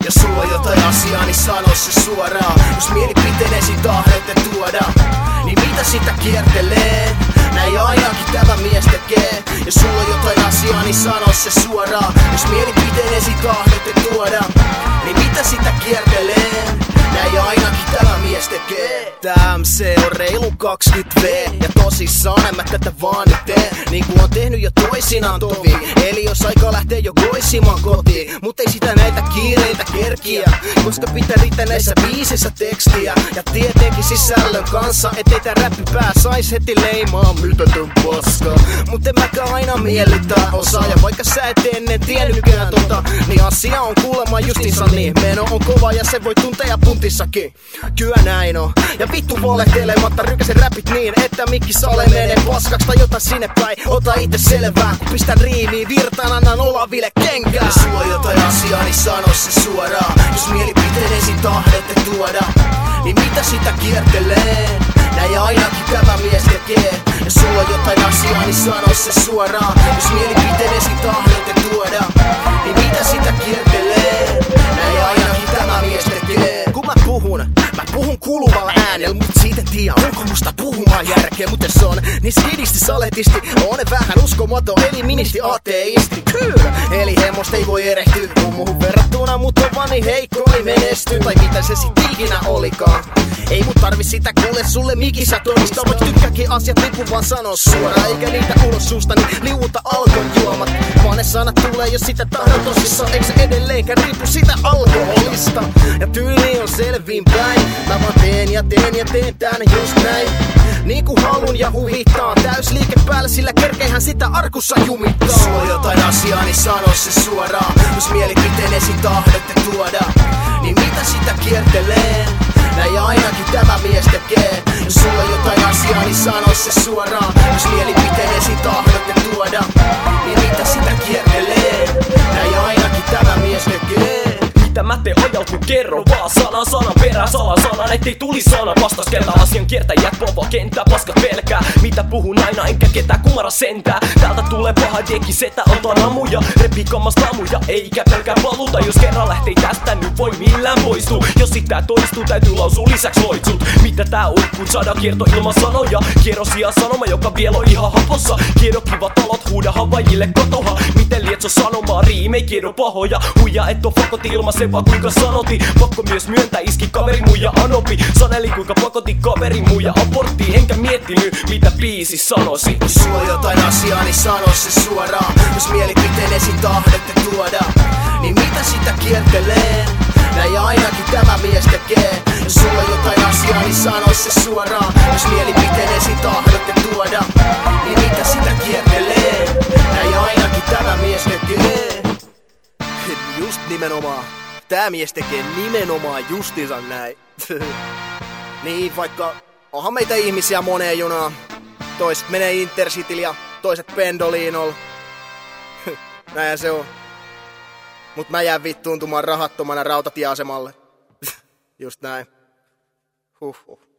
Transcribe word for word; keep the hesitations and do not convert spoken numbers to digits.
Jos sulla on jotain asiaa, niin sano se suoraan. Jos mielipiteenesi tahdotte tuoda, niin mitä sitä kiertelee? Näin ainakin tämä mies tekee. Jos sulla on jotain asiaa, niin sano se suoraan. Jos mielipiteenesi tahdotte tuoda, niin mitä sitä kiertelee? Näin ainakin tämä mies tekee. Tää M C on reilu kaksikymmentä vuotta ja tosissaan en mä tätä vaan nyt tee. Niinku on tehnyt jo toisinaan tovi. Eli jos aika lähtee jo goisimaan kotiin, mut ei sitä näitä kiireitä kerkiä, koska pitää riittää näissä biisissä tekstiä. Ja tietenkin sisällön kanssa, ettei tää räppipää sais heti leimaa mytätön paska. Mut en mäkään aina miellyttää osaa. Ja vaikka sä et ennen tiennytkään tota, niin asia on kuulemma justiinsa niin. Meno on kova ja se voi tuntea puntissakin. Kyllä näin on. Ja vittu valetelematta rykäsen räpit niin, että mikki sale menee paskaks tai jotain sinne päin. Ota itse selvää, kun pistän riimiin virtaan, annan Olaville kenkää. Jos sulla on jotain asiaa, niin sano se suoraan. Jos mielipiteenesi tahdotte tuoda, niin mitä sitä kiertelee? Näin ainakin tämä mies tekee. Jos sulla on jotain asiaa, niin sano se suoraan. Jos mielipiteenesi tahdotte tuoda, niin mitä sitä kiertelee? Näin ainakin tämä mies tekee. Kun mä puhun, mä puhun kuluvalla äänellä, mut siitä tiedä, onko musta puhumaan järkeä. Mut jos on, niin skidisti saletisti, on vähän uskomaton, eli ministi ateisti. Kyllä, eli hemmosta ei voi erehtyä, kun muuhun verrattuna mut on vaan niin heikko, ei menesty. Tai mitä se sit ikinä olikaan. Ei mut tarvi sitä kuule sulle mikissä todistaa, vaikka tykkääkin asiat lipun vaan sano suoraan. Eikä niitä ulos suusta, niin liuuta alkon juomat. Vaan ne sanat tulee, jos sitä tahdon tosissaan. Eikö se edelleenkään riipu sitä alkoholista? Ja tyyli on selviin päin. Mä vaan teen ja teen ja teen tän just näin. Niin kuin halun ja huvittaa. Täys liike päällä, sillä kerkeihän sitä arkussa jumittaa. Jos sulla on jotain asiaa, niin sano se suoraan. Jos mielipiteenesi tahdotte tuoda, niin mitä sitä kiertelee? Näin ainakin tämä mies tekee. Jos sulla on jotain asiaa, niin sano se suoraan. Jos mielipiteenesi tahdotte tuoda, niin mitä sitä kiertelee? Näin ainakin tämä mies tekee. Mitä mä teen ajaltu kerro vaan sana sanan perään salan sanan, ettei tuli sana vastas keltä asian kiertäjät pova kentää paskat pelkää. Mitä puhun aina enkä ketään kumara sentää. Täältä tulee paha deki setä antaa namuja, repii kammas namuja eikä pelkää paluta. Jos kerran lähtee tästä nyt voi millään poistuu. Jos sit tää toistuu täytyy lausua lisäks loitsut. Mitä tää uikkuu saada kierto ilman sanoja. Kierro sijaan sanoma joka vielä on ihan hapossa. Kierro kiva talot huuda havaijille kotoha. Miten lietso sanomaa riimei kierro pahoja. Huija et oo fakot ilman se vaan kuinka sanoti. Pakko myös myöntää iski kaveri muija anopi. Saneli kuinka pakoti kaveri muija abortti. Enkä miettinyt mitä biisi sanosi. Jos sulla on jotain asiaa, niin sano se suoraan. Jos mielipiteenesi tahdotte tuoda, niin mitä sitä kiertelee? Näin ainakin tämä mies tekee. Jos sulla on jotain asiaa, niin sano se suoraan. Jos mielipiteenesi tahdotte tuoda, niin mitä sitä kiertelee? Näin ainakin tämä mies tekee. Just nimenomaan. Tää mies tekee nimenomaan justiinsa näin. Niin, vaikka onhan meitä ihmisiä moneen junaan. Toiset menee Intercityl ja toiset Pendoliinol. Näinhän se on. Mut mä jään vittuuntumaan rahattomana rautatieasemalle. Just näin. Huhhuh.